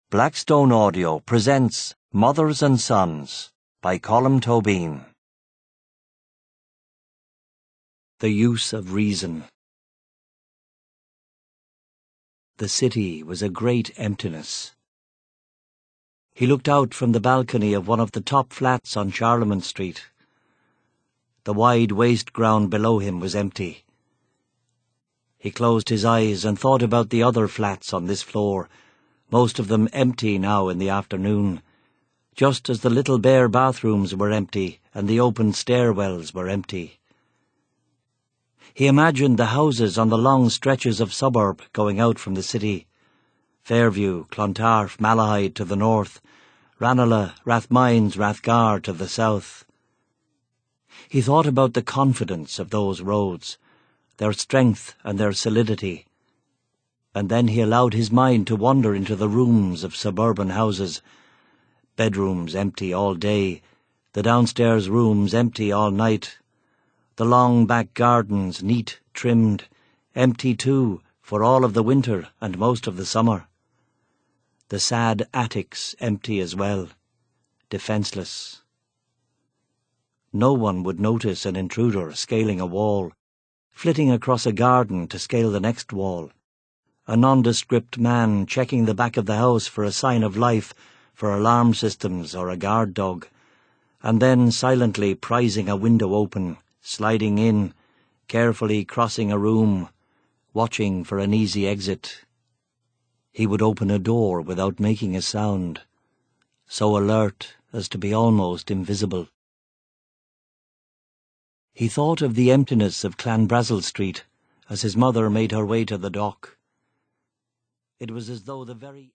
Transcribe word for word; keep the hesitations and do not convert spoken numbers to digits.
Blackstone Audio presents Mothers and Sons by Colm Tóibín. The Use of Reason. The city was a great emptiness. He looked out from the balcony of one of the top flats on Charlemont Street. The wide waste ground below him was empty. He closed his eyes and thought about the other flats on this floor, most of them empty now in the afternoon, just as the little bare bathrooms were empty and the open stairwells were empty. He imagined the houses on the long stretches of suburb going out from the city: Fairview, Clontarf, Malahide to the north, Ranelagh, Rathmines, Rathgar to the south. He thought about the confidence of those roads, their strength and their solidity, and then he allowed his mind to wander into the rooms of suburban houses, bedrooms empty all day, the downstairs rooms empty all night, the long back gardens neat, trimmed, empty too for all of the winter and most of the summer, the sad attics empty as well, defenceless. No one would notice an intruder scaling a wall, flitting across a garden to scale the next wall, a nondescript man checking the back of the house for a sign of life, for alarm systems or a guard dog, and then silently prizing a window open, sliding in, carefully crossing a room, watching for an easy exit. He would open a door without making a sound, so alert as to be almost invisible. He thought of the emptiness of Clanbrassil Street as his mother made her way to the dock. It was as though the very